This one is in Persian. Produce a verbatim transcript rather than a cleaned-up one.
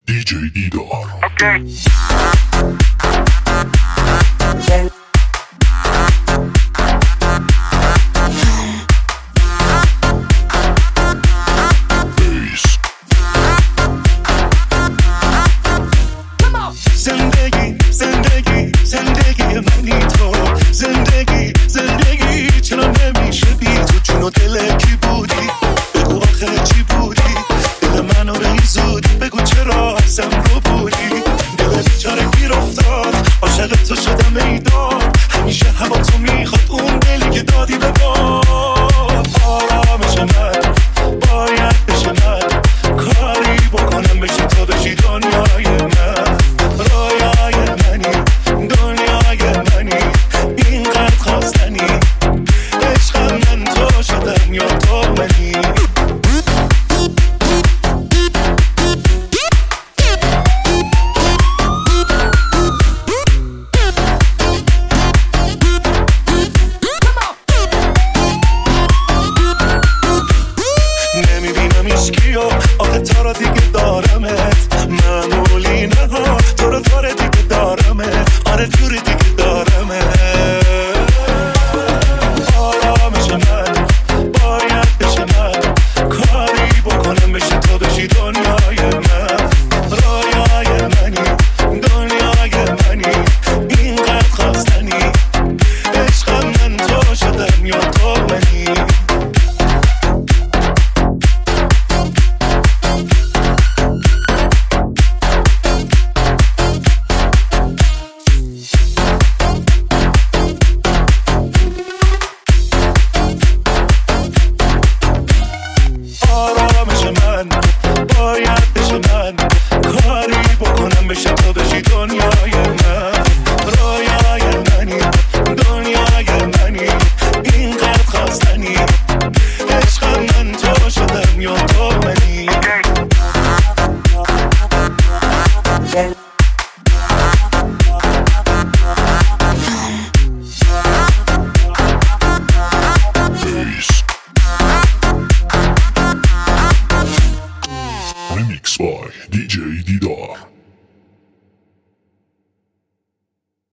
دی جی دیدار. زندگی زندگی زندگی منی تو، زندگی زندگی چرا نمیشه بی تو؟ جون و دل کی بودی؟ بگو آخه چی بودی؟ دل منو به زودی بگو چرا ازم رو بودی؟ دل بیچاره گیر افتاد، عاشق تو شدم ایداد، همیشه هوا تو میخواد اون دلی که دادی به باد. آرامش من باید بشه من، کاری بکنم بشه تو بشی دنیای من، رویای منی دنیای منی، اینقدر خواستنی عشقم من تو شدم یا تو منی. نمیبینم ایشکیو آخه تا را دیگه دارمت، معمولی نه ها تو رو داره دیگه دارمت، آره جوری دیگه دارمت. آرامش من باید بشه من، کاری بکنم بشه تو بشی دنیای من، رویای منی دنیای منی، اینقدر خواستنی عشقم من تو شدم یا تو منی. آرامش من باید بشه من، کاری بکنم بشه